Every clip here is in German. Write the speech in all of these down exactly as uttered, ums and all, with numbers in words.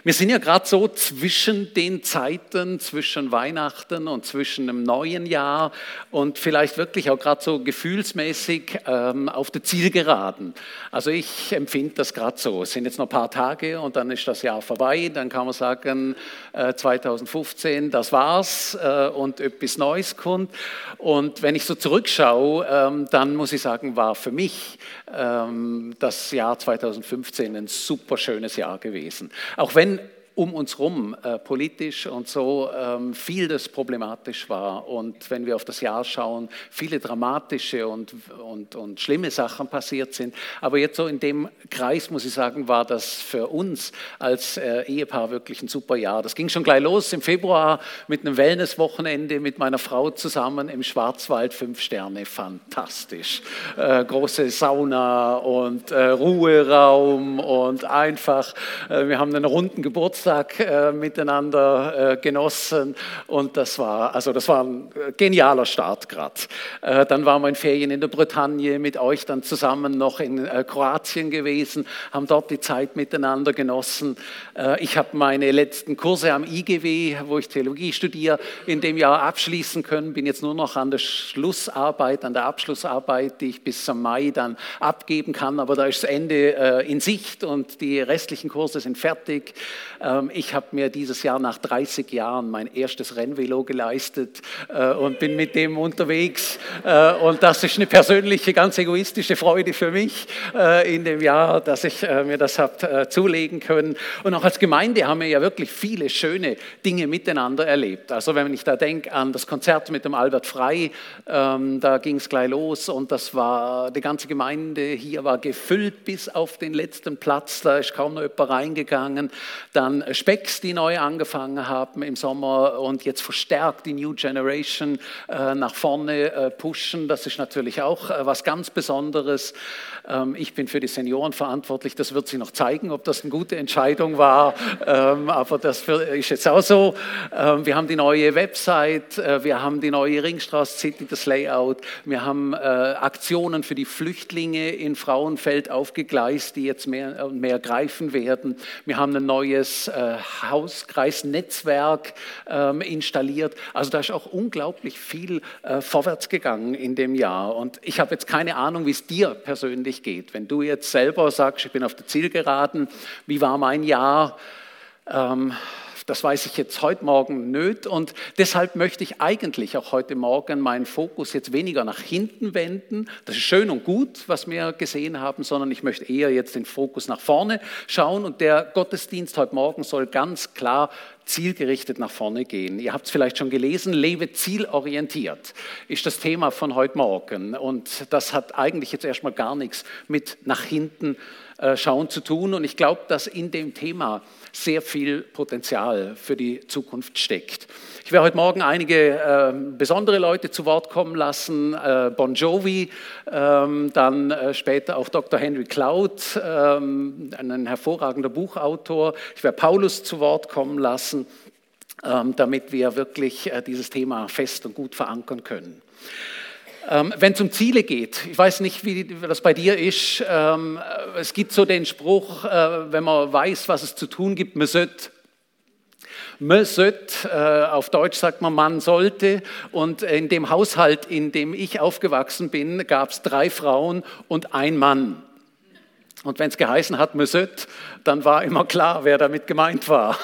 Wir sind ja gerade so zwischen den Zeiten, zwischen Weihnachten und zwischen einem neuen Jahr und vielleicht wirklich auch gerade so gefühlsmäßig ähm, auf der Zielgeraden. Also ich empfinde das gerade so. Es sind jetzt noch ein paar Tage und dann ist das Jahr vorbei. Dann kann man sagen, äh, zwanzig fünfzehn, das war's äh, und etwas Neues kommt. Und wenn ich so zurückschaue, ähm, dann muss ich sagen, war für mich ähm, das Jahr zwanzig fünfzehn ein super schönes Jahr gewesen. Auch wenn um uns herum äh, politisch und so ähm, vieles problematisch war und wenn wir auf das Jahr schauen, viele dramatische und, und, und schlimme Sachen passiert sind. Aber jetzt so in dem Kreis, muss ich sagen, war das für uns als äh, Ehepaar wirklich ein super Jahr. Das ging schon gleich los im Februar mit einem Wellnesswochenende mit meiner Frau zusammen im Schwarzwald, fünf Sterne, fantastisch. Äh, große Sauna und äh, Ruheraum und einfach, äh, wir haben einen runden Geburtstag Äh, miteinander äh, genossen und das war, also das war ein genialer Start gerade. Äh, dann waren wir in Ferien in der Bretagne mit euch dann zusammen noch in äh, Kroatien gewesen, haben dort die Zeit miteinander genossen. Äh, ich habe meine letzten Kurse am I G W, wo ich Theologie studiere, in dem Jahr abschließen können, bin jetzt nur noch an der Schlussarbeit, an der Abschlussarbeit, die ich bis zum Mai dann abgeben kann, aber da ist das Ende äh, in Sicht und die restlichen Kurse sind fertig. Äh, Ich habe mir dieses Jahr nach dreißig Jahren mein erstes Rennvelo geleistet äh, und bin mit dem unterwegs. Äh, und das ist eine persönliche, ganz egoistische Freude für mich äh, in dem Jahr, dass ich äh, mir das habe äh, zulegen können. Und auch als Gemeinde haben wir ja wirklich viele schöne Dinge miteinander erlebt. Also wenn ich da denke an das Konzert mit dem Albert Frey, ähm, da ging es gleich los und das war, die ganze Gemeinde hier war gefüllt bis auf den letzten Platz, da ist kaum noch jemand reingegangen. Dann Specks, die neu angefangen haben im Sommer und jetzt verstärkt die New Generation äh, nach vorne äh, pushen. Das ist natürlich auch äh, was ganz Besonderes. Ähm, ich bin für die Senioren verantwortlich. Das wird sich noch zeigen, ob das eine gute Entscheidung war. Ähm, aber das ist jetzt auch so. Ähm, wir haben die neue Website, äh, wir haben die neue Ringstraße City, das Layout. Wir haben äh, Aktionen für die Flüchtlinge in Frauenfeld aufgegleist, die jetzt mehr und mehr greifen werden. Wir haben ein neues äh, Hauskreisnetzwerk ähm, installiert. Also da ist auch unglaublich viel äh, vorwärts gegangen in dem Jahr. Und ich habe jetzt keine Ahnung, wie es dir persönlich geht. Wenn du jetzt selber sagst, ich bin auf der Zielgeraden, wie war mein Jahr? Ähm, Das weiß ich jetzt heute Morgen nicht und deshalb möchte ich eigentlich auch heute Morgen meinen Fokus jetzt weniger nach hinten wenden. Das ist schön und gut, was wir gesehen haben, sondern ich möchte eher jetzt den Fokus nach vorne schauen und der Gottesdienst heute Morgen soll ganz klar zielgerichtet nach vorne gehen. Ihr habt es vielleicht schon gelesen, lebe zielorientiert ist das Thema von heute Morgen und das hat eigentlich jetzt erstmal gar nichts mit nach hinten äh, schauen zu tun und ich glaube, dass in dem Thema sehr viel Potenzial für die Zukunft steckt. Ich werde heute Morgen einige äh, besondere Leute zu Wort kommen lassen, äh, Bon Jovi, ähm, dann äh, später auch Doktor Henry Cloud, ähm, ein hervorragender Buchautor. Ich werde Paulus zu Wort kommen lassen, ähm, damit wir wirklich äh, dieses Thema fest und gut verankern können. Ähm, wenn es um Ziele geht, ich weiß nicht, wie das bei dir ist, ähm, es gibt so den Spruch, äh, wenn man weiß, was es zu tun gibt, man sollte. Man sollte, äh, auf Deutsch sagt man, man sollte. Und in dem Haushalt, in dem ich aufgewachsen bin, gab es drei Frauen und ein Mann. Und wenn es geheißen hat, man sollte, dann war immer klar, wer damit gemeint war.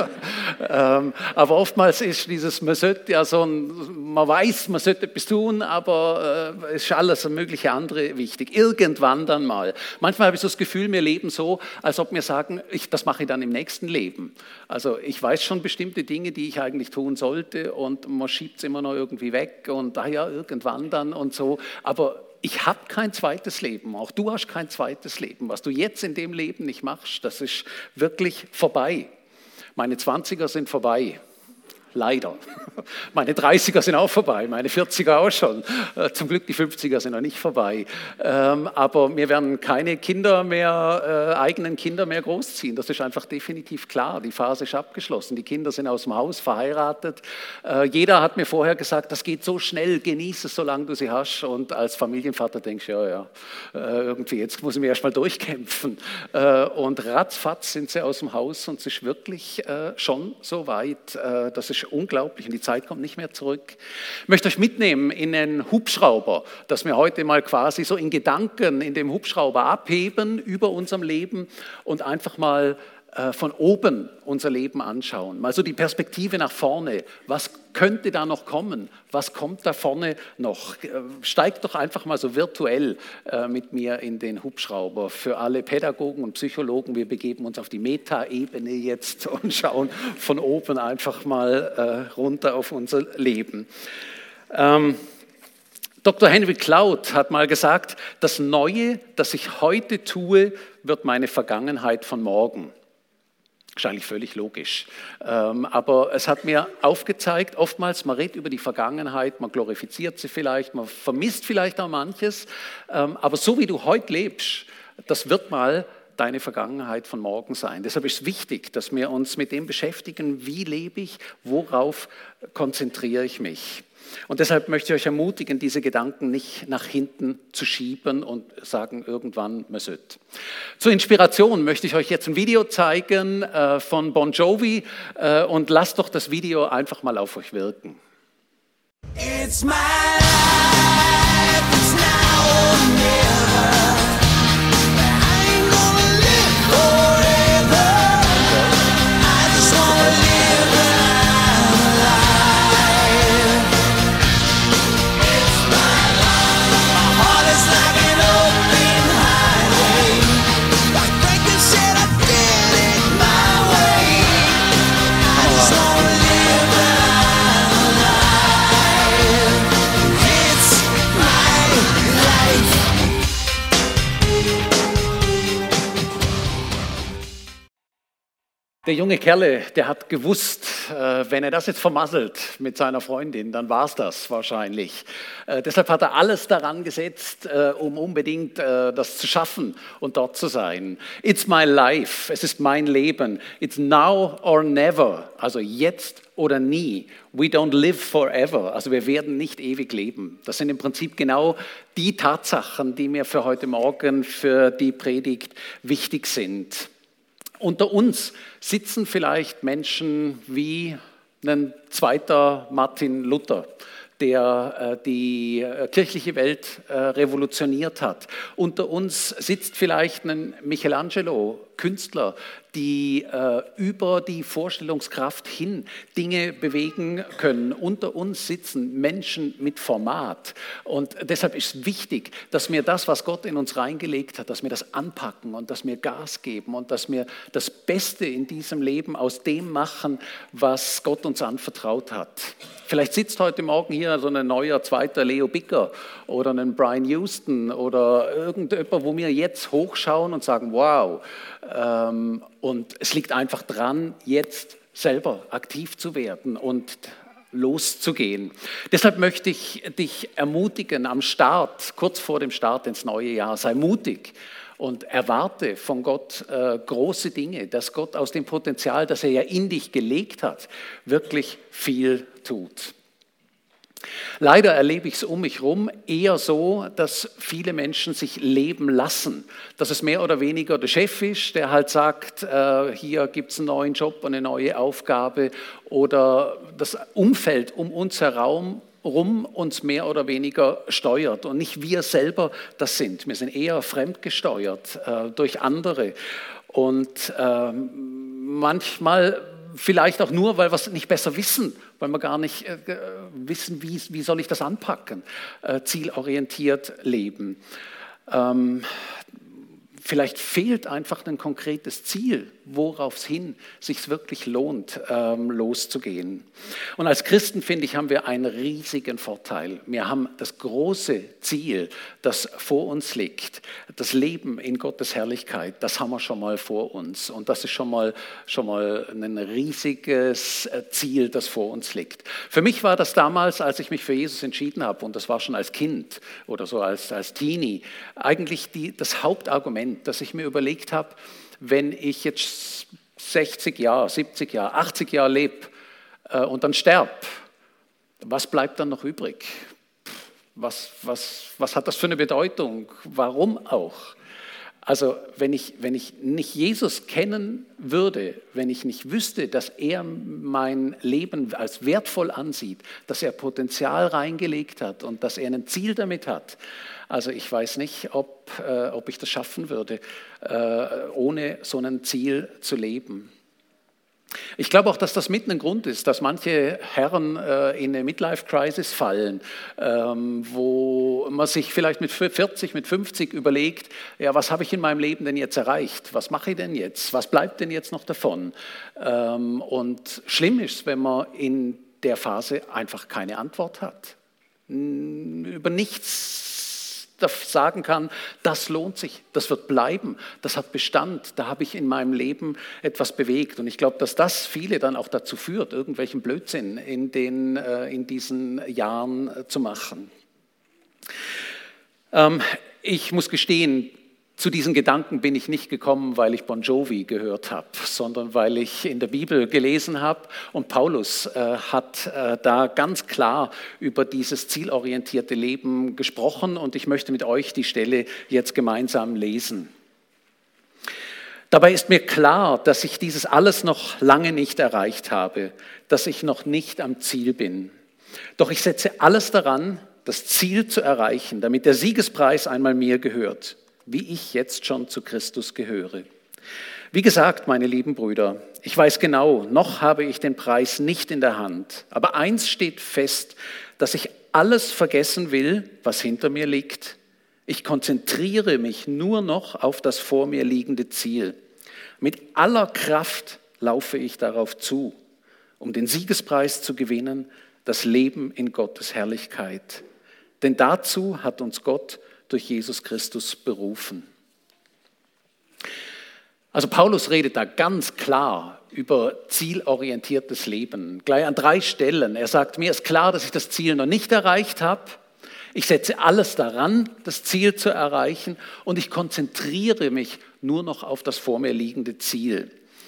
ähm, aber oftmals ist dieses man sollte ja so ein, man weiß, man sollte etwas tun, aber äh, es ist alles mögliche andere wichtig. Irgendwann dann mal. Manchmal habe ich so das Gefühl, wir leben so, als ob wir sagen, ich, das mache ich dann im nächsten Leben. Also ich weiß schon bestimmte Dinge, die ich eigentlich tun sollte und man schiebt es immer noch irgendwie weg und ah ja, irgendwann dann und so. Aber ich habe kein zweites Leben, auch du hast kein zweites Leben. Was du jetzt in dem Leben nicht machst, das ist wirklich vorbei. Meine Zwanziger sind vorbei. Leider. Meine dreißiger sind auch vorbei, meine vierziger auch schon. Zum Glück die fünfziger sind noch nicht vorbei. Aber wir werden keine Kinder mehr, eigenen Kinder mehr großziehen. Das ist einfach definitiv klar. Die Phase ist abgeschlossen. Die Kinder sind aus dem Haus, verheiratet. Jeder hat mir vorher gesagt, das geht so schnell, genieße es, solange du sie hast. Und als Familienvater denkst du, ja, ja, irgendwie, jetzt muss ich mich erst mal durchkämpfen. Und ratzfatz sind sie aus dem Haus und es ist wirklich schon so weit, das ist unglaublich und die Zeit kommt nicht mehr zurück. Ich möchte euch mitnehmen in einen Hubschrauber, dass wir heute mal quasi so in Gedanken in dem Hubschrauber abheben über unserem Leben und einfach mal äh, von oben unser Leben anschauen. Mal so die Perspektive nach vorne. Was könnte da noch kommen? Was kommt da vorne noch? Steigt doch einfach mal so virtuell äh, mit mir in den Hubschrauber. Für alle Pädagogen und Psychologen, wir begeben uns auf die Metaebene jetzt und schauen von oben einfach mal äh, runter auf unser Leben. Ähm, Doktor Henry Cloud hat mal gesagt, das Neue, das ich heute tue, wird meine Vergangenheit von morgen. Wahrscheinlich völlig logisch. Ähm, aber es hat mir aufgezeigt, oftmals, man redet über die Vergangenheit, man glorifiziert sie vielleicht, man vermisst vielleicht auch manches, ähm, aber so wie du heute lebst, das wird mal deine Vergangenheit von morgen sein. Deshalb ist es wichtig, dass wir uns mit dem beschäftigen, wie lebe ich, worauf konzentriere ich mich. Und deshalb möchte ich euch ermutigen, diese Gedanken nicht nach hinten zu schieben und sagen, irgendwann man sollte. Zur Inspiration möchte ich euch jetzt ein Video zeigen äh, von Bon Jovi äh, und lasst doch das Video einfach mal auf euch wirken. It's my life, it's now or never. I ain't gonna live forever. I just wanna live my life. It's my life. My heart is like an open highway. Like Breaker said, I did it my way. I just wanna live my life. It's my life. Der junge Kerle, der hat gewusst, äh, wenn er das jetzt vermasselt mit seiner Freundin, dann war es das wahrscheinlich. Äh, deshalb hat er alles daran gesetzt, äh, um unbedingt äh, das zu schaffen und dort zu sein. It's my life, es ist mein Leben. It's now or never, also jetzt oder nie. We don't live forever, also wir werden nicht ewig leben. Das sind im Prinzip genau die Tatsachen, die mir für heute Morgen, für die Predigt wichtig sind. Unter uns sitzen vielleicht Menschen wie ein zweiter Martin Luther, der äh, die äh, kirchliche Welt äh, revolutioniert hat. Unter uns sitzt vielleicht ein Michelangelo, Künstler, die äh, über die Vorstellungskraft hin Dinge bewegen können. Unter uns sitzen Menschen mit Format. Und deshalb ist es wichtig, dass wir das, was Gott in uns reingelegt hat, dass wir das anpacken und dass wir Gas geben und dass wir das Beste in diesem Leben aus dem machen, was Gott uns anvertraut hat. Vielleicht sitzt heute Morgen hier so ein neuer zweiter Leo Bicker oder ein Brian Houston oder irgendjemand, wo wir jetzt hochschauen und sagen, wow. Ähm, und es liegt einfach dran, jetzt selber aktiv zu werden und loszugehen. Deshalb möchte ich dich ermutigen am Start, kurz vor dem Start ins neue Jahr, sei mutig. Und erwarte von Gott äh, große Dinge, dass Gott aus dem Potenzial, das er ja in dich gelegt hat, wirklich viel tut. Leider erlebe ich es um mich herum eher so, dass viele Menschen sich leben lassen. Dass es mehr oder weniger der Chef ist, der halt sagt, äh, hier gibt es einen neuen Job, eine neue Aufgabe. Oder das Umfeld um uns herum rum uns mehr oder weniger steuert und nicht wir selber das sind. Wir sind eher fremdgesteuert äh, durch andere und äh, manchmal vielleicht auch nur, weil wir es nicht besser wissen, weil wir gar nicht äh, wissen, wie, wie soll ich das anpacken, äh, zielorientiert leben. Ähm, vielleicht fehlt einfach ein konkretes Ziel worauf es hin sich wirklich lohnt, ähm, loszugehen. Und als Christen, finde ich, haben wir einen riesigen Vorteil. Wir haben das große Ziel, das vor uns liegt. Das Leben in Gottes Herrlichkeit, das haben wir schon mal vor uns. Und das ist schon mal, schon mal ein riesiges Ziel, das vor uns liegt. Für mich war das damals, als ich mich für Jesus entschieden habe, und das war schon als Kind oder so als, als Teenie, eigentlich die, das Hauptargument, dass ich mir überlegt habe, wenn ich jetzt sechzig Jahre, siebzig Jahre, achtzig Jahre lebe äh, und dann sterbe, was bleibt dann noch übrig? Was, was, was hat das für eine Bedeutung? Warum auch? Also wenn ich, wenn ich nicht Jesus kennen würde, wenn ich nicht wüsste, dass er mein Leben als wertvoll ansieht, dass er Potenzial reingelegt hat und dass er ein Ziel damit hat, also ich weiß nicht, ob, äh, ob ich das schaffen würde, äh, ohne so ein Ziel zu leben. Ich glaube auch, dass das mit ein Grund ist, dass manche Herren äh, in eine Midlife-Crisis fallen, ähm, wo man sich vielleicht mit vierzig, mit fünfzig überlegt, ja, was habe ich in meinem Leben denn jetzt erreicht? Was mache ich denn jetzt? Was bleibt denn jetzt noch davon? Ähm, und schlimm ist, wenn man in der Phase einfach keine Antwort hat, über nichts sagen kann, das lohnt sich, das wird bleiben, das hat Bestand, da habe ich in meinem Leben etwas bewegt. Und ich glaube, dass das viele dann auch dazu führt, irgendwelchen Blödsinn in, den, in diesen Jahren zu machen. Ähm, ich muss gestehen, zu diesen Gedanken bin ich nicht gekommen, weil ich Bon Jovi gehört habe, sondern weil ich in der Bibel gelesen habe und Paulus äh, hat äh, da ganz klar über dieses zielorientierte Leben gesprochen und ich möchte mit euch die Stelle jetzt gemeinsam lesen. Dabei ist mir klar, dass ich dieses alles noch lange nicht erreicht habe, dass ich noch nicht am Ziel bin. Doch ich setze alles daran, das Ziel zu erreichen, damit der Siegespreis einmal mir gehört, wie ich jetzt schon zu Christus gehöre. Wie gesagt, meine lieben Brüder, ich weiß genau, noch habe ich den Preis nicht in der Hand, aber eins steht fest, dass ich alles vergessen will, was hinter mir liegt. Ich konzentriere mich nur noch auf das vor mir liegende Ziel. Mit aller Kraft laufe ich darauf zu, um den Siegespreis zu gewinnen, das Leben in Gottes Herrlichkeit. Denn dazu hat uns Gott durch Jesus Christus berufen. Also Paulus redet da ganz klar über zielorientiertes Leben. Gleich an drei Stellen. Er sagt, mir ist klar, dass ich das Ziel noch nicht erreicht habe. Ich setze alles daran, das Ziel zu erreichen und ich konzentriere mich nur noch auf das vor mir liegende Ziel.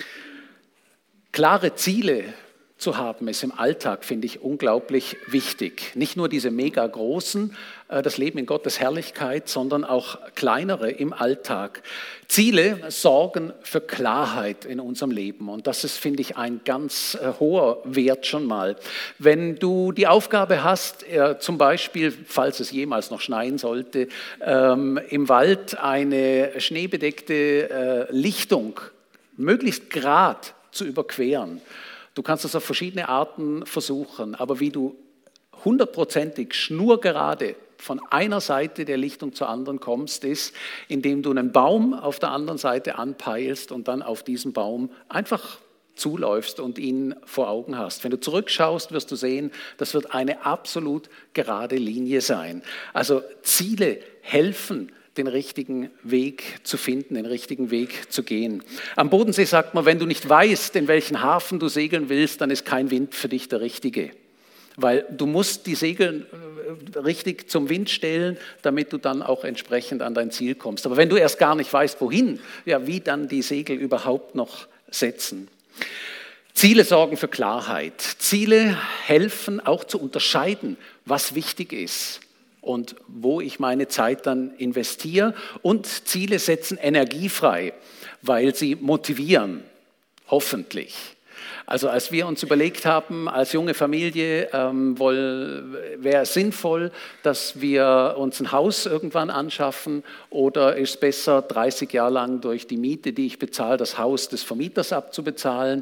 Klare Ziele zu haben, ist im Alltag, finde ich, unglaublich wichtig. Nicht nur diese mega großen, das Leben in Gottes Herrlichkeit, sondern auch kleinere im Alltag. Ziele sorgen für Klarheit in unserem Leben und das ist, finde ich, ein ganz hoher Wert schon mal. Wenn du die Aufgabe hast, zum Beispiel, falls es jemals noch schneien sollte, im Wald eine schneebedeckte Lichtung möglichst gerad zu überqueren. Du kannst das auf verschiedene Arten versuchen, aber wie du hundertprozentig schnurgerade von einer Seite der Lichtung zur anderen kommst, ist, indem du einen Baum auf der anderen Seite anpeilst und dann auf diesen Baum einfach zuläufst und ihn vor Augen hast. Wenn du zurückschaust, wirst du sehen, das wird eine absolut gerade Linie sein. Also Ziele helfen, den richtigen Weg zu finden, den richtigen Weg zu gehen. Am Bodensee sagt man, wenn du nicht weißt, in welchen Hafen du segeln willst, dann ist kein Wind für dich der richtige. Weil du musst die Segel richtig zum Wind stellen, damit du dann auch entsprechend an dein Ziel kommst. Aber wenn du erst gar nicht weißt, wohin, ja, wie dann die Segel überhaupt noch setzen? Ziele sorgen für Klarheit. Ziele helfen auch zu unterscheiden, was wichtig ist und wo ich meine Zeit dann investiere. Und Ziele setzen Energie frei, weil sie motivieren, hoffentlich. Also als wir uns überlegt haben, als junge Familie ähm, wäre es sinnvoll, dass wir uns ein Haus irgendwann anschaffen oder ist es besser, dreißig Jahre lang durch die Miete, die ich bezahle, das Haus des Vermieters abzubezahlen.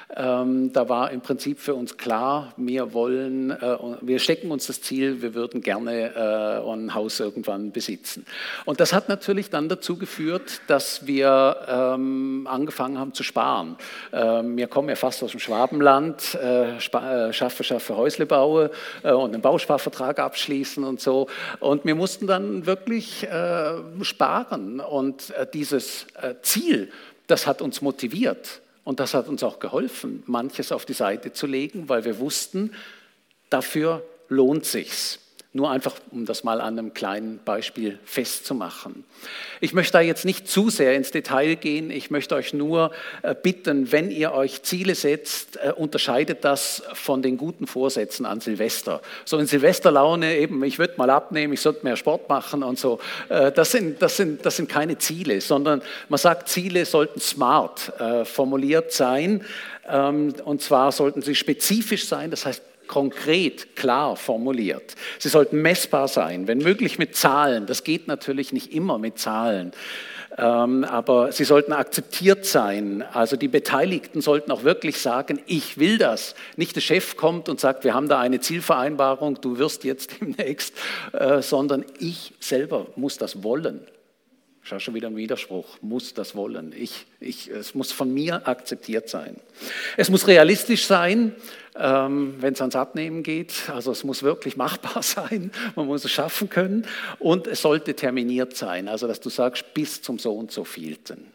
Ähm, da war im Prinzip für uns klar, wir wollen, äh, wir stecken uns das Ziel, wir würden gerne äh, ein Haus irgendwann besitzen. Und das hat natürlich dann dazu geführt, dass wir ähm, angefangen haben zu sparen. Ähm, wir kommen ja fast aus dem Schwabenland, äh, spa- äh, schaffe, schaffe, Häusle baue äh, und einen Bausparvertrag abschließen und so. Und wir mussten dann wirklich äh, sparen. Und äh, dieses äh, Ziel, das hat uns motiviert. Und das hat uns auch geholfen, manches auf die Seite zu legen, weil wir wussten, dafür lohnt sich's. Nur einfach, um das mal an einem kleinen Beispiel festzumachen. Ich möchte da jetzt nicht zu sehr ins Detail gehen. Ich möchte euch nur bitten, wenn ihr euch Ziele setzt, unterscheidet das von den guten Vorsätzen an Silvester. So in Silvesterlaune eben, ich würde mal abnehmen, ich sollte mehr Sport machen und so. Das sind, das sind, das sind keine Ziele, sondern man sagt, Ziele sollten smart äh, formuliert sein. Ähm, und zwar sollten sie spezifisch sein, das heißt, konkret, klar formuliert. Sie sollten messbar sein, wenn möglich mit Zahlen. Das geht natürlich nicht immer mit Zahlen, ähm, aber sie sollten akzeptiert sein. Also die Beteiligten sollten auch wirklich sagen, ich will das. Nicht der Chef kommt und sagt, wir haben da eine Zielvereinbarung, du wirst jetzt demnächst, äh, sondern ich selber muss das wollen. Das ist schon wieder ein Widerspruch, muss das wollen. Ich, ich, es muss von mir akzeptiert sein. Es muss realistisch sein, ähm, wenn es ans Abnehmen geht. Also es muss wirklich machbar sein, man muss es schaffen können. Und es sollte terminiert sein, also dass du sagst, bis zum so und so vielten.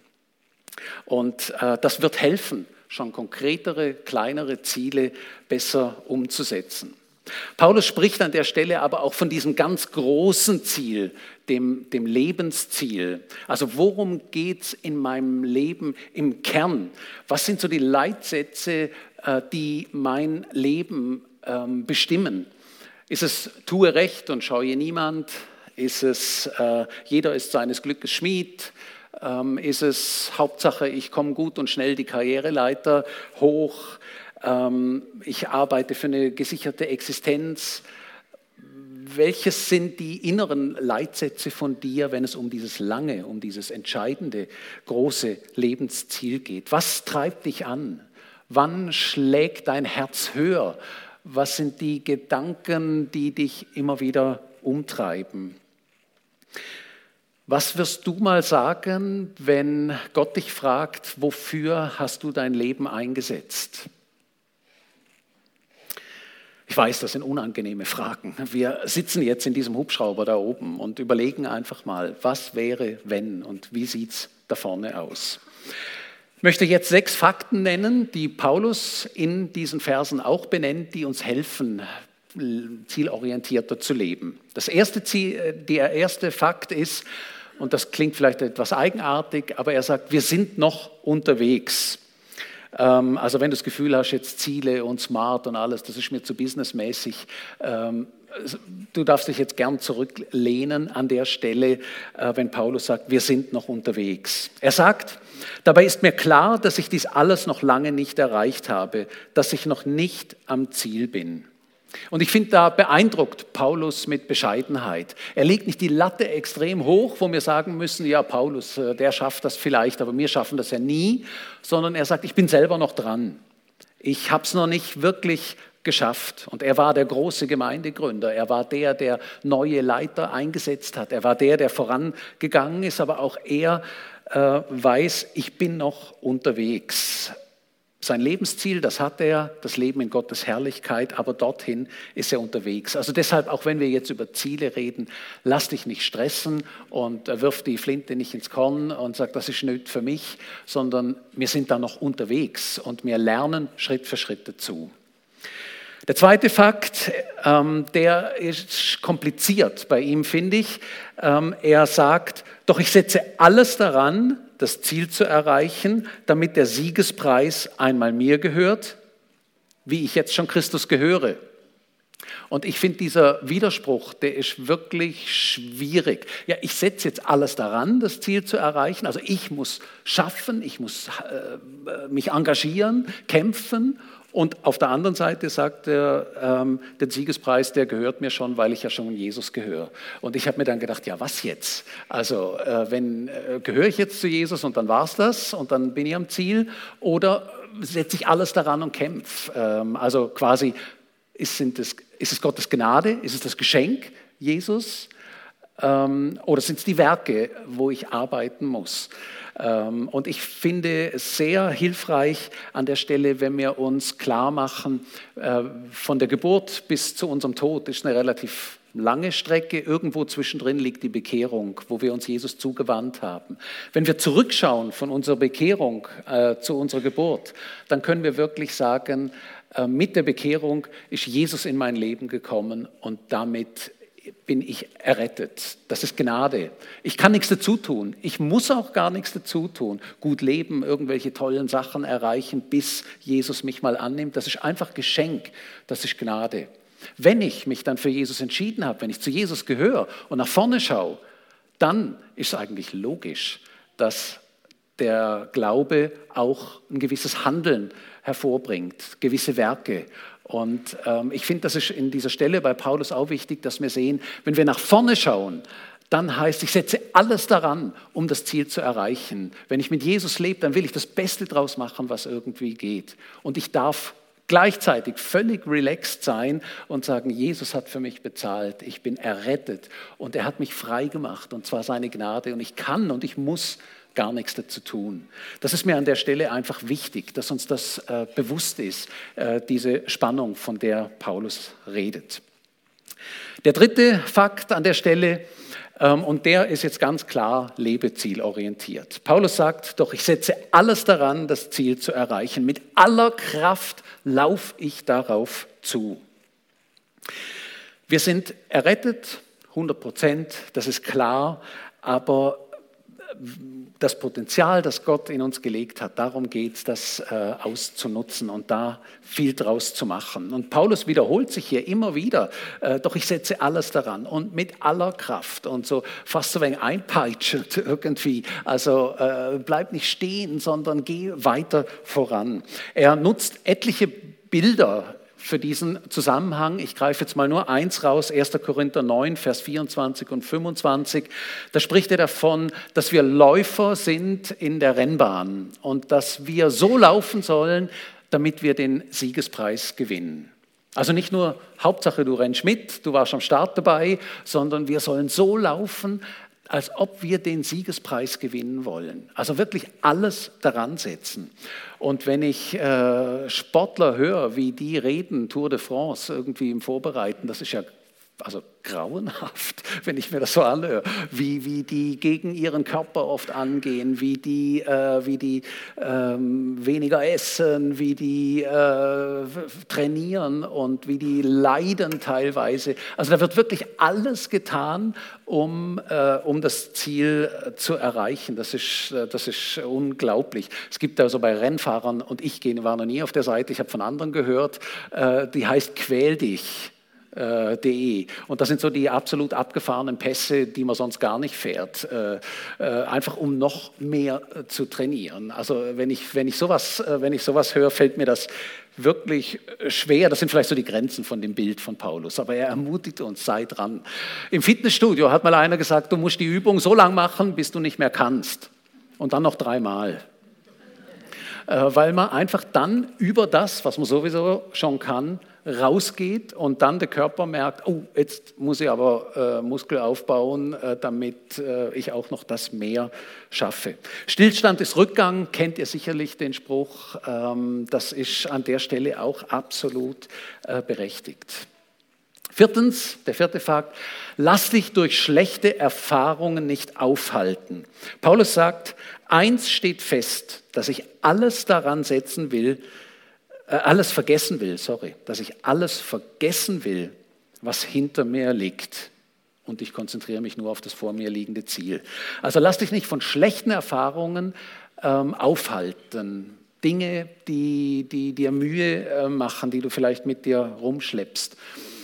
Und äh, das wird helfen, schon konkretere, kleinere Ziele besser umzusetzen. Paulus spricht an der Stelle aber auch von diesem ganz großen Ziel, dem, dem Lebensziel. Also worum geht es in meinem Leben im Kern? Was sind so die Leitsätze, äh, die mein Leben ähm, bestimmen? Ist es, tue Recht und scheue niemand? Ist es, äh, jeder ist seines Glückes Schmied? Ähm, ist es, Hauptsache, ich komme gut und schnell die Karriereleiter hoch? Ich arbeite für eine gesicherte Existenz. Welches sind die inneren Leitsätze von dir, wenn es um dieses lange, um dieses entscheidende, große Lebensziel geht? Was treibt dich an? Wann schlägt dein Herz höher? Was sind die Gedanken, die dich immer wieder umtreiben? Was wirst du mal sagen, wenn Gott dich fragt, wofür hast du dein Leben eingesetzt? Ich weiß, das sind unangenehme Fragen. Wir sitzen jetzt in diesem Hubschrauber da oben und überlegen einfach mal, was wäre, wenn und wie sieht es da vorne aus. Ich möchte jetzt sechs Fakten nennen, die Paulus in diesen Versen auch benennt, die uns helfen, zielorientierter zu leben. Das erste Ziel, der erste Fakt ist, und das klingt vielleicht etwas eigenartig, aber er sagt, wir sind noch unterwegs. Also wenn du das Gefühl hast, jetzt Ziele und Smart und alles, das ist mir zu businessmäßig, du darfst dich jetzt gern zurücklehnen an der Stelle, wenn Paulus sagt, wir sind noch unterwegs. Er sagt, dabei ist mir klar, dass ich dies alles noch lange nicht erreicht habe, dass ich noch nicht am Ziel bin. Und ich finde, da beeindruckt Paulus mit Bescheidenheit. Er legt nicht die Latte extrem hoch, wo wir sagen müssen, ja, Paulus, der schafft das vielleicht, aber wir schaffen das ja nie, sondern er sagt, ich bin selber noch dran. Ich habe es noch nicht wirklich geschafft. Und er war der große Gemeindegründer. Er war der, der neue Leiter eingesetzt hat. Er war der, der vorangegangen ist, aber auch er äh, weiß, ich bin noch unterwegs. Sein Lebensziel, das hat er, das Leben in Gottes Herrlichkeit, aber dorthin ist er unterwegs. Also deshalb, auch wenn wir jetzt über Ziele reden, lass dich nicht stressen und wirf die Flinte nicht ins Korn und sag, das ist nicht für mich, sondern wir sind da noch unterwegs und wir lernen Schritt für Schritt dazu. Der zweite Fakt, ähm, der ist kompliziert bei ihm, finde ich. Ähm, er sagt, doch ich setze alles daran, das Ziel zu erreichen, damit der Siegespreis einmal mir gehört, wie ich jetzt schon Christus gehöre. Und ich finde, dieser Widerspruch, der ist wirklich schwierig. Ja, ich setze jetzt alles daran, das Ziel zu erreichen. Also ich muss schaffen, ich muss äh, mich engagieren, kämpfen. Und auf der anderen Seite sagt er, ähm, der Siegespreis, der gehört mir schon, weil ich ja schon Jesus gehöre. Und ich habe mir dann gedacht, ja, was jetzt? Also äh, wenn äh, gehöre ich jetzt zu Jesus und dann war es das und dann bin ich am Ziel? Oder setze ich alles daran und kämpfe? Ähm, also quasi, ist, sind es, ist es Gottes Gnade? Ist es das Geschenk Jesus? Ähm, oder sind es die Werke, wo ich arbeiten muss? Ähm, und ich finde es sehr hilfreich an der Stelle, wenn wir uns klar machen, äh, von der Geburt bis zu unserem Tod ist eine relativ lange Strecke. Irgendwo zwischendrin liegt die Bekehrung, wo wir uns Jesus zugewandt haben. Wenn wir zurückschauen von unserer Bekehrung äh, zu unserer Geburt, dann können wir wirklich sagen, äh, mit der Bekehrung ist Jesus in mein Leben gekommen und damit bin ich errettet. Das ist Gnade. Ich kann nichts dazu tun. Ich muss auch gar nichts dazu tun. Gut leben, irgendwelche tollen Sachen erreichen, bis Jesus mich mal annimmt. Das ist einfach Geschenk. Das ist Gnade. Wenn ich mich dann für Jesus entschieden habe, wenn ich zu Jesus gehöre und nach vorne schaue, dann ist es eigentlich logisch, dass der Glaube auch ein gewisses Handeln hervorbringt, gewisse Werke. Und ähm, ich finde, das ist in dieser Stelle bei Paulus auch wichtig, dass wir sehen, wenn wir nach vorne schauen, dann heißt, ich setze alles daran, um das Ziel zu erreichen. Wenn ich mit Jesus lebe, dann will ich das Beste draus machen, was irgendwie geht. Und ich darf gleichzeitig völlig relaxed sein und sagen, Jesus hat für mich bezahlt, ich bin errettet und er hat mich frei gemacht und zwar seine Gnade und ich kann und ich muss gar nichts dazu tun. Das ist mir an der Stelle einfach wichtig, dass uns das äh, bewusst ist, äh, diese Spannung, von der Paulus redet. Der dritte Fakt an der Stelle, ähm, und der ist jetzt ganz klar lebezielorientiert. Paulus sagt, doch ich setze alles daran, das Ziel zu erreichen. Mit aller Kraft laufe ich darauf zu. Wir sind errettet, hundert Prozent, das ist klar, aber das Potenzial, das Gott in uns gelegt hat, darum geht es, das äh, auszunutzen und da viel draus zu machen. Und Paulus wiederholt sich hier immer wieder, äh, doch ich setze alles daran und mit aller Kraft und so fast so ein wenig einpeitschend irgendwie. Also äh, bleib nicht stehen, sondern geh weiter voran. Er nutzt etliche Bilder für diesen Zusammenhang. Ich greife jetzt mal nur eins raus, erster Korinther neun, Vers vierundzwanzig und fünfundzwanzig. Da spricht er davon, dass wir Läufer sind in der Rennbahn und dass wir so laufen sollen, damit wir den Siegespreis gewinnen. Also nicht nur Hauptsache du rennst mit, du warst am Start dabei, sondern wir sollen so laufen, als ob wir den Siegespreis gewinnen wollen. Also wirklich alles daran setzen. Und wenn ich äh, Sportler höre, wie die reden, Tour de France irgendwie im Vorbereiten, das ist ja also grauenhaft, wenn ich mir das so anhöre, wie, wie die gegen ihren Körper oft angehen, wie die, äh, wie die ähm, weniger essen, wie die äh, trainieren und wie die leiden teilweise. Also da wird wirklich alles getan, um, äh, um das Ziel zu erreichen. Das ist, das ist unglaublich. Es gibt also bei Rennfahrern, und ich war noch nie auf der Seite, ich habe von anderen gehört, äh, die heißt Quäl dich. De. Und das sind so die absolut abgefahrenen Pässe, die man sonst gar nicht fährt, äh, äh, einfach um noch mehr äh, zu trainieren. Also wenn ich, wenn ich sowas, äh, wenn ich sowas höre, fällt mir das wirklich schwer. Das sind vielleicht so die Grenzen von dem Bild von Paulus, aber er ermutigt uns, sei dran. Im Fitnessstudio hat mal einer gesagt, du musst die Übung so lang machen, bis du nicht mehr kannst. Und dann noch dreimal. Äh, weil man einfach dann über das, was man sowieso schon kann, rausgeht und dann der Körper merkt, oh, jetzt muss ich aber äh, Muskel aufbauen, äh, damit äh, ich auch noch das mehr schaffe. Stillstand ist Rückgang, kennt ihr sicherlich den Spruch, ähm, das ist an der Stelle auch absolut äh, berechtigt. Viertens, der vierte Fakt, lass dich durch schlechte Erfahrungen nicht aufhalten. Paulus sagt, eins steht fest, dass ich alles daran setzen will, alles vergessen will, sorry, dass ich alles vergessen will, was hinter mir liegt. Und ich konzentriere mich nur auf das vor mir liegende Ziel. Also lass dich nicht von schlechten Erfahrungen ähm, aufhalten. Dinge, die, die dir Mühe äh, machen, die du vielleicht mit dir rumschleppst.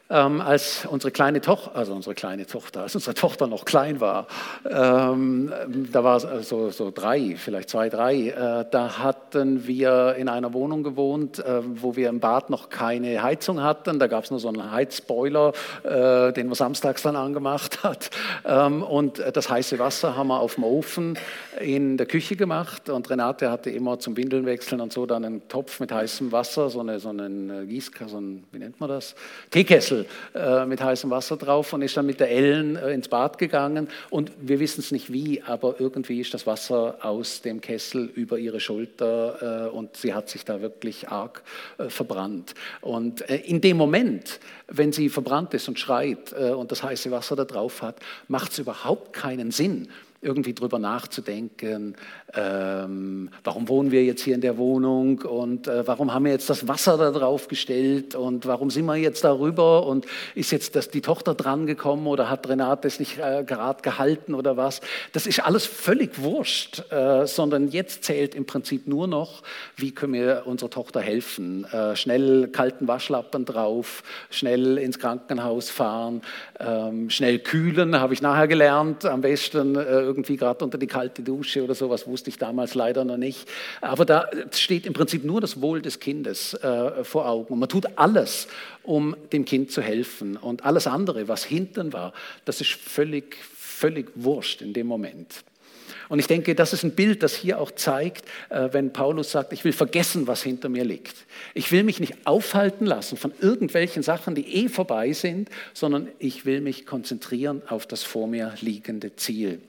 ähm, als unsere kleine Tochter, also unsere kleine Tochter, als unsere Tochter noch klein war, ähm, da war es so, so drei, vielleicht zwei, drei, äh, da hatten wir in einer Wohnung gewohnt, äh, wo wir im Bad noch keine Heizung hatten. Da gab es nur so einen Heizboiler, äh, den man samstags dann angemacht hat. Ähm, und das heiße Wasser haben wir auf dem Ofen in der Küche gemacht. Und Renate hatte immer zum Windeln wechseln und so dann einen Topf mit heißem Wasser, so, eine, so einen Gießkasten, so einen, wie nennt man das? Teekessel äh, mit heißem Wasser drauf und ist dann mit der Ellen äh, ins Bad gegangen. Und wir wissen es nicht wie, aber irgendwie ist das Wasser aus dem Kessel über ihre Schulter äh, und sie hat sich da wirklich arg äh, verbrannt. Und äh, in dem Moment, wenn sie verbrannt ist und schreit äh, und das heiße Wasser da drauf hat, macht es überhaupt keinen Sinn, irgendwie drüber nachzudenken, ähm, warum wohnen wir jetzt hier in der Wohnung und äh, warum haben wir jetzt das Wasser da drauf gestellt und warum sind wir jetzt darüber und ist jetzt das, die Tochter dran gekommen oder hat Renate es nicht äh, gerade gehalten oder was. Das ist alles völlig wurscht, äh, sondern jetzt zählt im Prinzip nur noch, wie können wir unserer Tochter helfen. Äh, schnell kalten Waschlappen drauf, schnell ins Krankenhaus fahren, ähm, schnell kühlen, habe ich nachher gelernt, am besten äh, irgendwie gerade unter die kalte Dusche oder sowas, wusste ich damals leider noch nicht. Aber da steht im Prinzip nur das Wohl des Kindes äh, vor Augen. Und man tut alles, um dem Kind zu helfen. Und alles andere, was hinten war, das ist völlig, völlig wurscht in dem Moment. Und ich denke, das ist ein Bild, das hier auch zeigt, äh, wenn Paulus sagt, ich will vergessen, was hinter mir liegt. Ich will mich nicht aufhalten lassen von irgendwelchen Sachen, die eh vorbei sind, sondern ich will mich konzentrieren auf das vor mir liegende Ziel.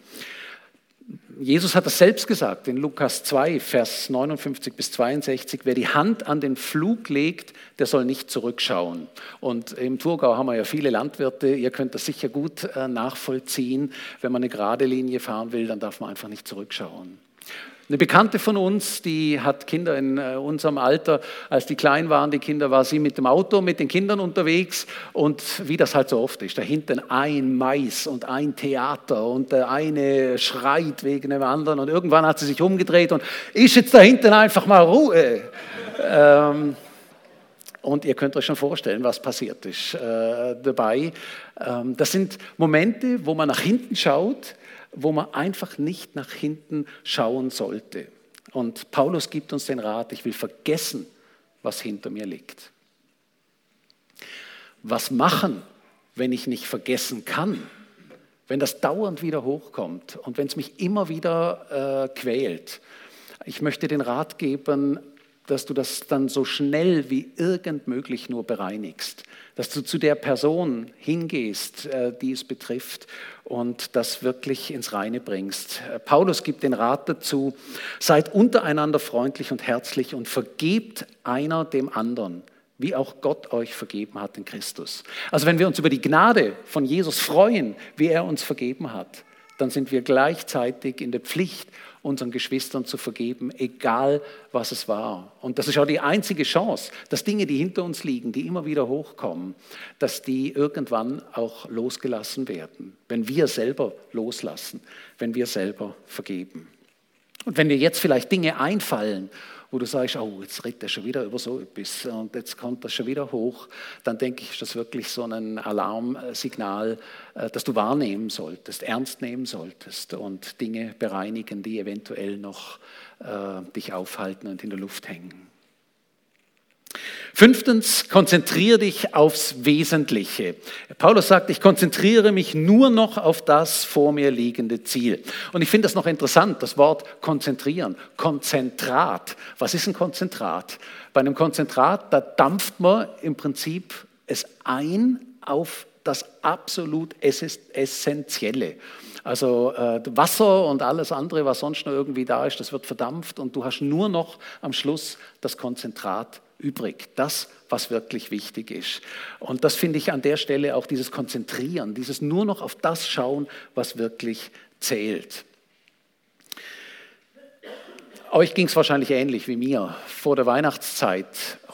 Jesus hat das selbst gesagt in Lukas zwei, Vers neunundfünfzig bis zweiundsechzig, wer die Hand an den Pflug legt, der soll nicht zurückschauen. Und im Thurgau haben wir ja viele Landwirte, ihr könnt das sicher gut äh, nachvollziehen. Wenn man eine gerade Linie fahren will, dann darf man einfach nicht zurückschauen. Eine Bekannte von uns, die hat Kinder in äh, unserem Alter, als die klein waren, die Kinder, war sie mit dem Auto, mit den Kindern unterwegs und wie das halt so oft ist, da hinten ein Mais und ein Theater und der eine schreit wegen dem anderen und irgendwann hat sie sich umgedreht und ist jetzt da hinten einfach mal Ruhe. ähm, Und ihr könnt euch schon vorstellen, was passiert ist äh, dabei. Ähm, das sind Momente, wo man nach hinten schaut, wo man einfach nicht nach hinten schauen sollte. Und Paulus gibt uns den Rat, ich will vergessen, was hinter mir liegt. Was machen, wenn ich nicht vergessen kann? Wenn das dauernd wieder hochkommt und wenn es mich immer wieder äh, quält? Ich möchte den Rat geben, dass du das dann so schnell wie irgend möglich nur bereinigst. Dass du zu der Person hingehst, die es betrifft und das wirklich ins Reine bringst. Paulus gibt den Rat dazu, seid untereinander freundlich und herzlich und vergebt einer dem anderen, wie auch Gott euch vergeben hat in Christus. Also wenn wir uns über die Gnade von Jesus freuen, wie er uns vergeben hat, dann sind wir gleichzeitig in der Pflicht, unseren Geschwistern zu vergeben, egal was es war. Und das ist auch die einzige Chance, dass Dinge, die hinter uns liegen, die immer wieder hochkommen, dass die irgendwann auch losgelassen werden, wenn wir selber loslassen, wenn wir selber vergeben. Und wenn dir jetzt vielleicht Dinge einfallen, wo du sagst, oh, jetzt redet er schon wieder über so etwas und jetzt kommt das schon wieder hoch, dann denke ich, ist das wirklich so ein Alarmsignal, das du wahrnehmen solltest, ernst nehmen solltest und Dinge bereinigen, die eventuell noch äh, dich aufhalten und in der Luft hängen. Fünftens, konzentriere dich aufs Wesentliche. Paulus sagt, ich konzentriere mich nur noch auf das vor mir liegende Ziel. Und ich finde das noch interessant, das Wort konzentrieren, Konzentrat. Was ist ein Konzentrat? Bei einem Konzentrat, da dampft man im Prinzip es ein auf das absolut Essentielle. Also äh, Wasser und alles andere, was sonst noch irgendwie da ist, das wird verdampft und du hast nur noch am Schluss das Konzentrat übrig, das, was wirklich wichtig ist. Und das finde ich an der Stelle auch dieses Konzentrieren, dieses nur noch auf das schauen, was wirklich zählt. Euch ging es wahrscheinlich ähnlich wie mir. Vor der Weihnachtszeit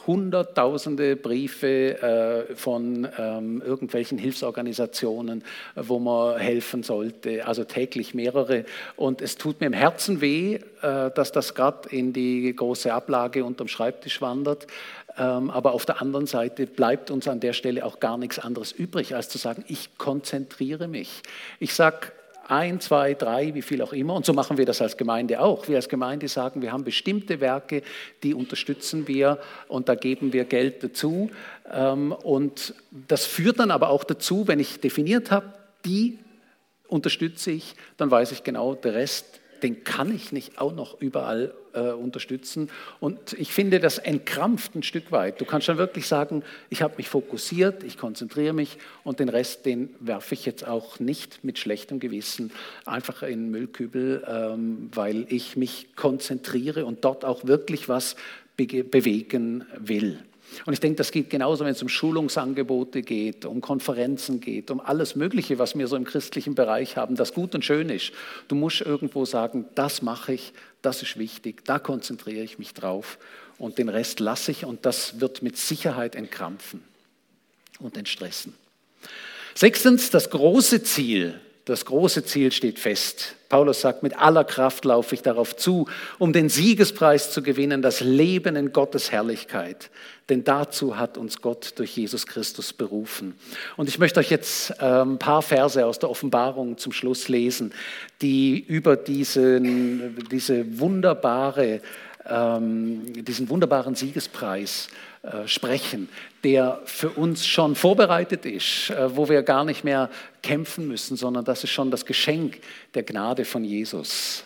hunderttausende Briefe äh, von ähm, irgendwelchen Hilfsorganisationen, äh, wo man helfen sollte, also täglich mehrere. Und es tut mir im Herzen weh, äh, dass das gerade in die große Ablage unterm Schreibtisch wandert. Ähm, aber auf der anderen Seite bleibt uns an der Stelle auch gar nichts anderes übrig, als zu sagen, ich konzentriere mich. Ich sage, ein, zwei, drei, wie viel auch immer. Und so machen wir das als Gemeinde auch. Wir als Gemeinde sagen, wir haben bestimmte Werke, die unterstützen wir und da geben wir Geld dazu. Und das führt dann aber auch dazu, wenn ich definiert habe, die unterstütze ich, dann weiß ich genau, der Rest, den kann ich nicht auch noch überall äh, unterstützen. Und ich finde, das entkrampft ein Stück weit. Du kannst dann wirklich sagen, ich habe mich fokussiert, ich konzentriere mich und den Rest, den werfe ich jetzt auch nicht mit schlechtem Gewissen einfach in den Müllkübel, ähm, weil ich mich konzentriere und dort auch wirklich was be- bewegen will. Und ich denke, das geht genauso, wenn es um Schulungsangebote geht, um Konferenzen geht, um alles Mögliche, was wir so im christlichen Bereich haben, das gut und schön ist. Du musst irgendwo sagen, das mache ich, das ist wichtig, da konzentriere ich mich drauf und den Rest lasse ich und das wird mit Sicherheit entkrampfen und entstressen. Sechstens, das große Ziel. Das große Ziel steht fest. Paulus sagt, mit aller Kraft laufe ich darauf zu, um den Siegespreis zu gewinnen, das Leben in Gottes Herrlichkeit. Denn dazu hat uns Gott durch Jesus Christus berufen. Und ich möchte euch jetzt ein paar Verse aus der Offenbarung zum Schluss lesen, die über diesen, diese wunderbare, diesen wunderbaren Siegespreis sprechen, der für uns schon vorbereitet ist, wo wir gar nicht mehr kämpfen müssen, sondern das ist schon das Geschenk der Gnade von Jesus.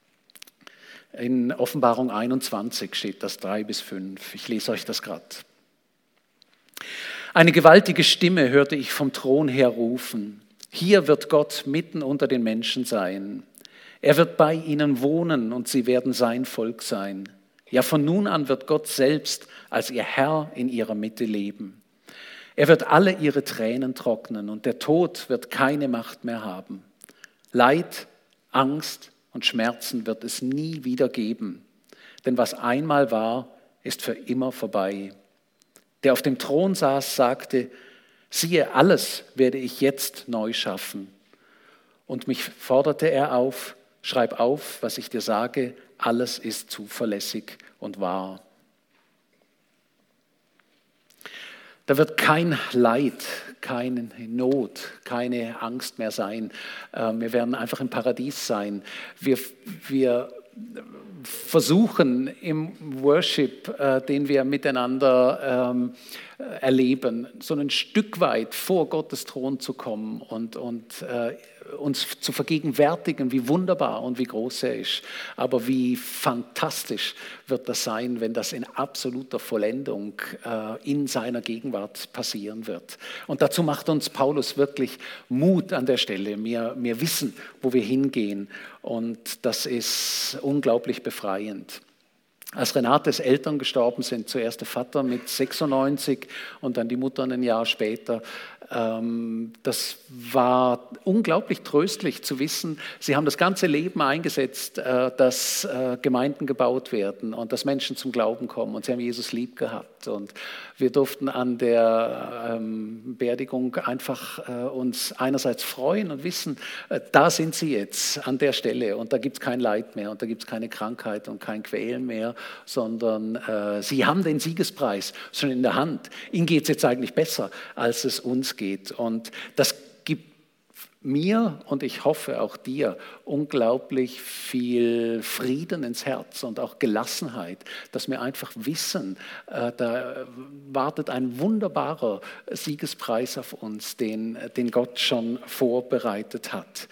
In Offenbarung einundzwanzig steht das drei bis fünf. Ich lese euch das gerade. Eine gewaltige Stimme hörte ich vom Thron her rufen. Hier wird Gott mitten unter den Menschen sein. Er wird bei ihnen wohnen und sie werden sein Volk sein. Ja, von nun an wird Gott selbst als ihr Herr in ihrer Mitte leben. Er wird alle ihre Tränen trocknen und der Tod wird keine Macht mehr haben. Leid, Angst und Schmerzen wird es nie wieder geben. Denn was einmal war, ist für immer vorbei. Der auf dem Thron saß, sagte, siehe, alles werde ich jetzt neu schaffen. Und mich forderte er auf, schreib auf, was ich dir sage, alles ist zuverlässig und wahr. Da wird kein Leid, keine Not, keine Angst mehr sein. Wir werden einfach im Paradies sein. Wir, wir versuchen im Worship, den wir miteinander erleben, so ein Stück weit vor Gottes Thron zu kommen und, und uns zu vergegenwärtigen, wie wunderbar und wie groß er ist. Aber wie fantastisch wird das sein, wenn das in absoluter Vollendung äh, in seiner Gegenwart passieren wird. Und dazu macht uns Paulus wirklich Mut an der Stelle. Wir, wir wissen, wo wir hingehen und das ist unglaublich befreiend. Als Renates Eltern gestorben sind, zuerst der Vater mit sechsundneunzig und dann die Mutter ein Jahr später, das war unglaublich tröstlich zu wissen, sie haben das ganze Leben eingesetzt, dass Gemeinden gebaut werden und dass Menschen zum Glauben kommen und sie haben Jesus lieb gehabt und wir durften an der Beerdigung einfach uns einerseits freuen und wissen, da sind sie jetzt an der Stelle und da gibt es kein Leid mehr und da gibt es keine Krankheit und kein Quälen mehr, sondern sie haben den Siegespreis schon in der Hand. Ihnen geht es jetzt eigentlich besser, als es uns geht. Und das gibt mir und ich hoffe auch dir unglaublich viel Frieden ins Herz und auch Gelassenheit, dass wir einfach wissen, äh, da wartet ein wunderbarer Siegespreis auf uns, den, den Gott schon vorbereitet hat.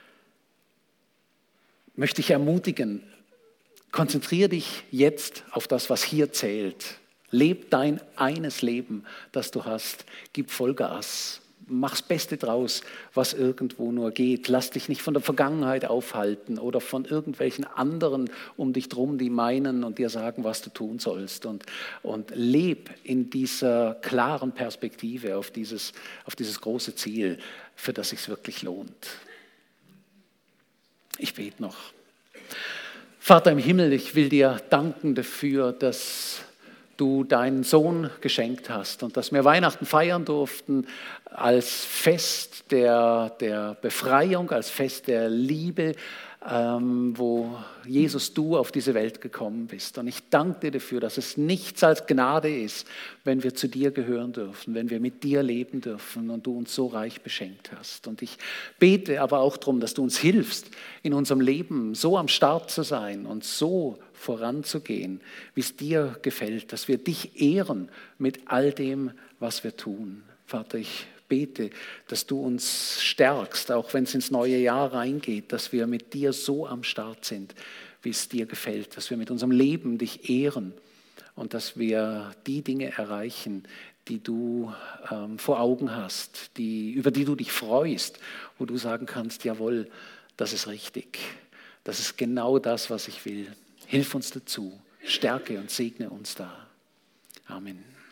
Möchte ich ermutigen, konzentriere dich jetzt auf das, was hier zählt. Leb dein eines Leben, das du hast. Gib Vollgas. Mach's Beste draus, was irgendwo nur geht. Lass dich nicht von der Vergangenheit aufhalten oder von irgendwelchen anderen um dich drum, die meinen und dir sagen, was du tun sollst. Und, und leb in dieser klaren Perspektive auf dieses, auf dieses große Ziel, für das es sich wirklich lohnt. Ich bete noch. Vater im Himmel, ich will dir danken dafür, dass du deinen Sohn geschenkt hast und dass wir Weihnachten feiern durften als Fest der, der Befreiung, als Fest der Liebe, ähm, wo Jesus, du auf diese Welt gekommen bist. Und ich danke dir dafür, dass es nichts als Gnade ist, wenn wir zu dir gehören dürfen, wenn wir mit dir leben dürfen und du uns so reich beschenkt hast. Und ich bete aber auch darum, dass du uns hilfst, in unserem Leben so am Start zu sein und so voranzugehen, wie es dir gefällt, dass wir dich ehren mit all dem, was wir tun. Vater, ich bete, dass du uns stärkst, auch wenn es ins neue Jahr reingeht, dass wir mit dir so am Start sind, wie es dir gefällt, dass wir mit unserem Leben dich ehren und dass wir die Dinge erreichen, die du ähm, vor Augen hast, die, über die du dich freust, wo du sagen kannst, jawohl, das ist richtig, das ist genau das, was ich will. Hilf uns dazu, stärke und segne uns da. Amen.